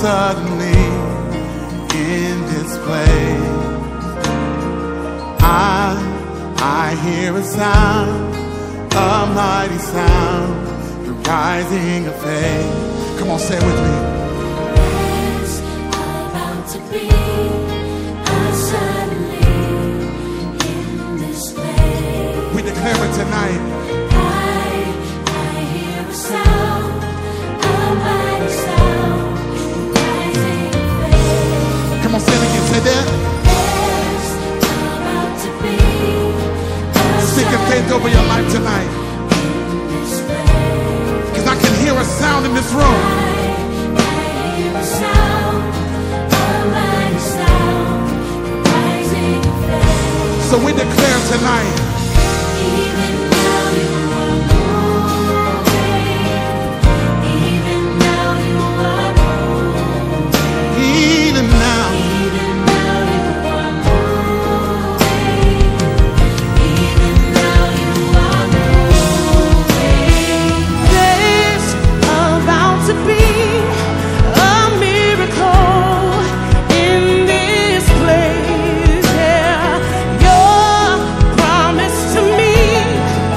suddenly in this place. I hear a sound, a mighty sound, the rising of faith. Come on, say it with me. There's about to be a suddenly in this place. We declare it tonight. I hear a sound, a mighty sound, rising of faith. Come on, say it again. Say that. There's about to be a Speaking faith over your life tonight. Because I can hear a sound in this room. I hear a sound, a mighty sound, rising of faith. So we declare tonight. Even now you are moving. Even now you are moving. Even now. Even now you are moving. Even now you are moving. There's about to be a miracle in this place. Yeah, your promise to me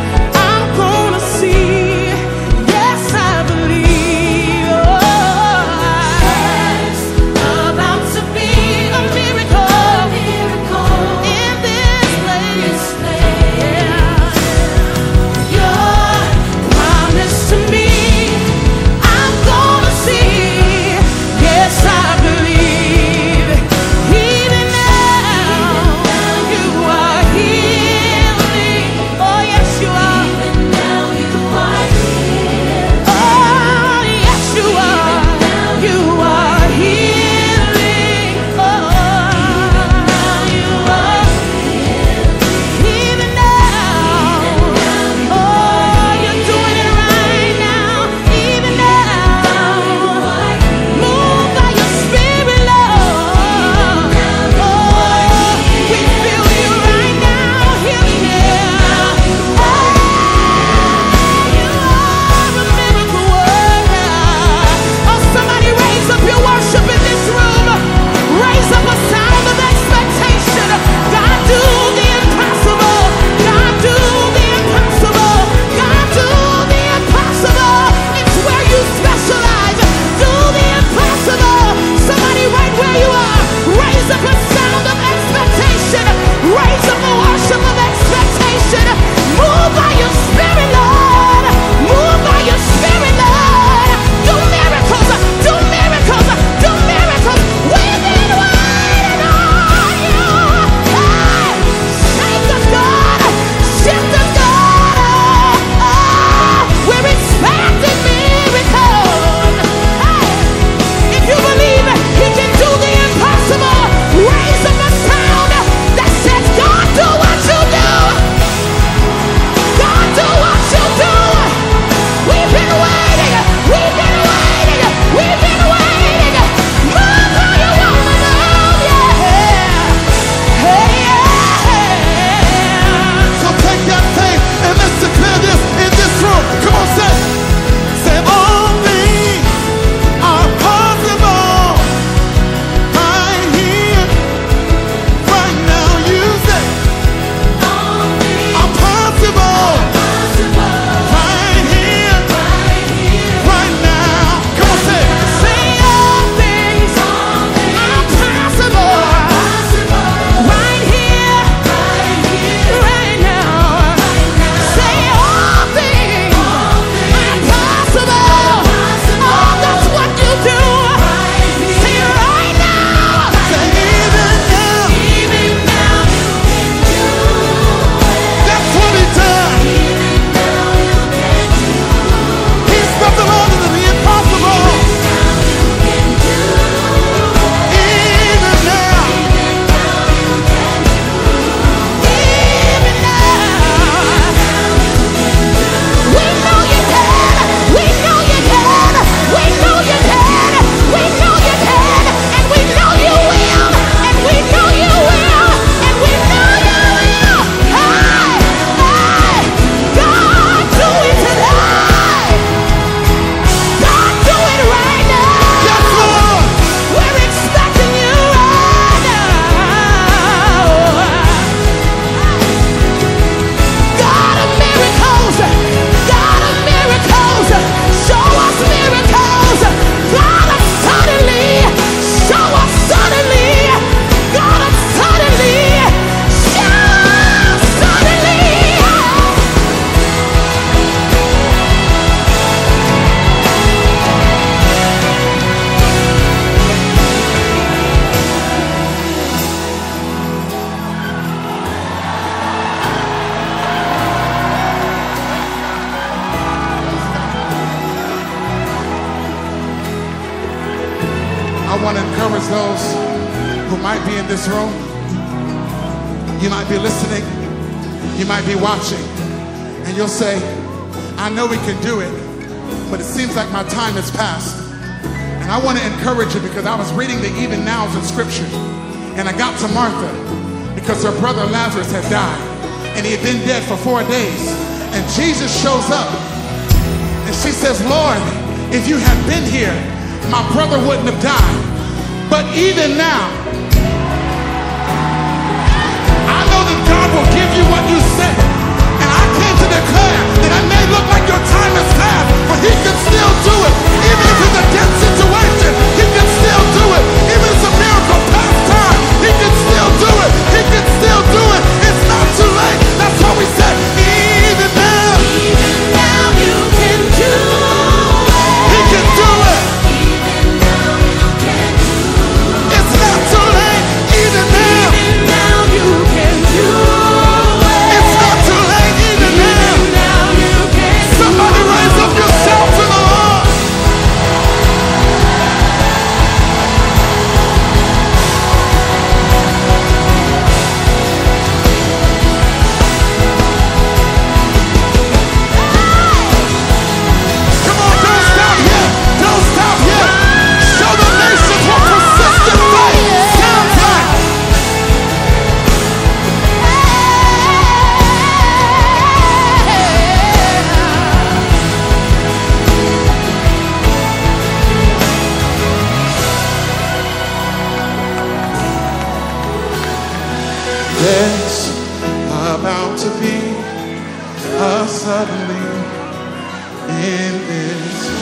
want to encourage those who might be in this room. You might be listening. You might be watching. And you'll say, I know we can do it, but it seems like my time has passed. And I want to encourage you because I was reading the even nows in Scripture. And I got to Martha because her brother Lazarus had died. And he had been dead for 4 days. And Jesus shows up. And she says, Lord, if you had been here, my brother wouldn't have died. But even now, I know that God will give you what you say. And I came to declare that it may look like your time has passed, but he can still do it. Even if it's a death situation, he can still do it. Even if it's a miracle past time, he can still do it. He can still do it. It's not too late. That's what we said. Even now, you can do it. he can do it. Even now you can do it. It's not too late. Even now, Even now you can do it. it's not too late. Even now, Now you can do somebody raise up yourself to the Lord. Come on, don't stop here. Don't stop here. Show the nations what persistent faith sounds like. There's about to be a suddenly in this